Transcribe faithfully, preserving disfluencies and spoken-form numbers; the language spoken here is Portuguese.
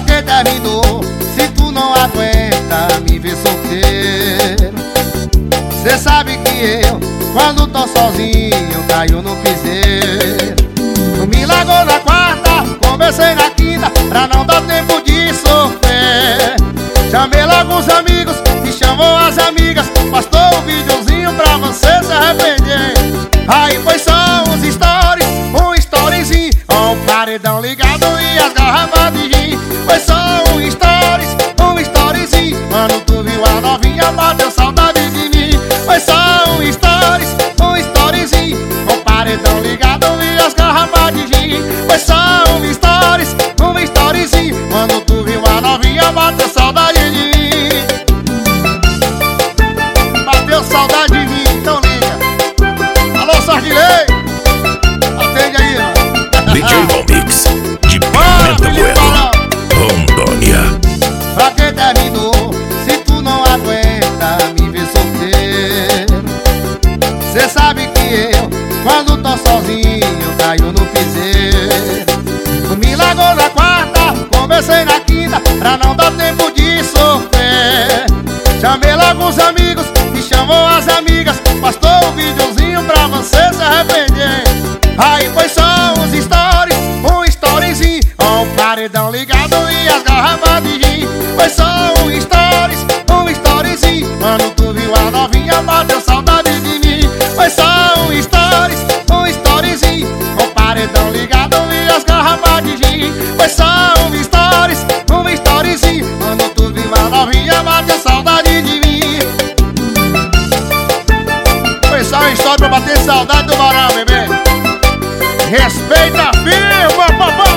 que terminou se tu não aguenta me ver solteiro? Cê sabe que eu, quando tô sozinho, caio no piseiro. Tu me largou na quarta, conversei na quinta, pra não dar tempo de sofrer. Chamei logo os amigos e chamou as amigas, postou um videozinho pra você se arrepender. Aí foi só uns stories, um storyzinho, com o paredão ligado e as garrafas de gin. Foi só um stories, um storyzinho, quando tu viu a novinha bateu saudade de mim. Foi só um stories, um storyzinho, com o paredão ligado e as garrafas de gin. Foi só um stories, um storyzinho, quando tu viu a novinha bateu saudade de mim. Bateu saudade de mim, então liga. Alô, Sardilei, atende aí, ó. D J Valmix, de Pimenta Bueno, Rondônia. Pra que terminou se tu não aguenta me ver solteiro? Cê sabe que eu, quando tô sozinho, caio no piseiro. Tu me largou na quarta, conversei na quinta, pra não dar tempo de sofrer. Chamei logo os amigos e chamou as amigas, postou um videozinho pra você se arrepender. Aí foi só uns stories, um storyzinho, com o paredão ligado e as garrafas de gin. Foi só um stories, um storyzinho, quando tu viu a novinha bateu saudade de mim. Foi só um stories, um storyzinho, com o paredão ligado e as garrafas de gin. Foi só um stories, um storyzinho, quando tu viu a novinha bateu saudade de mim. Foi só uma história pra bater saudade do varão, bebê. Respeita a firma, papai!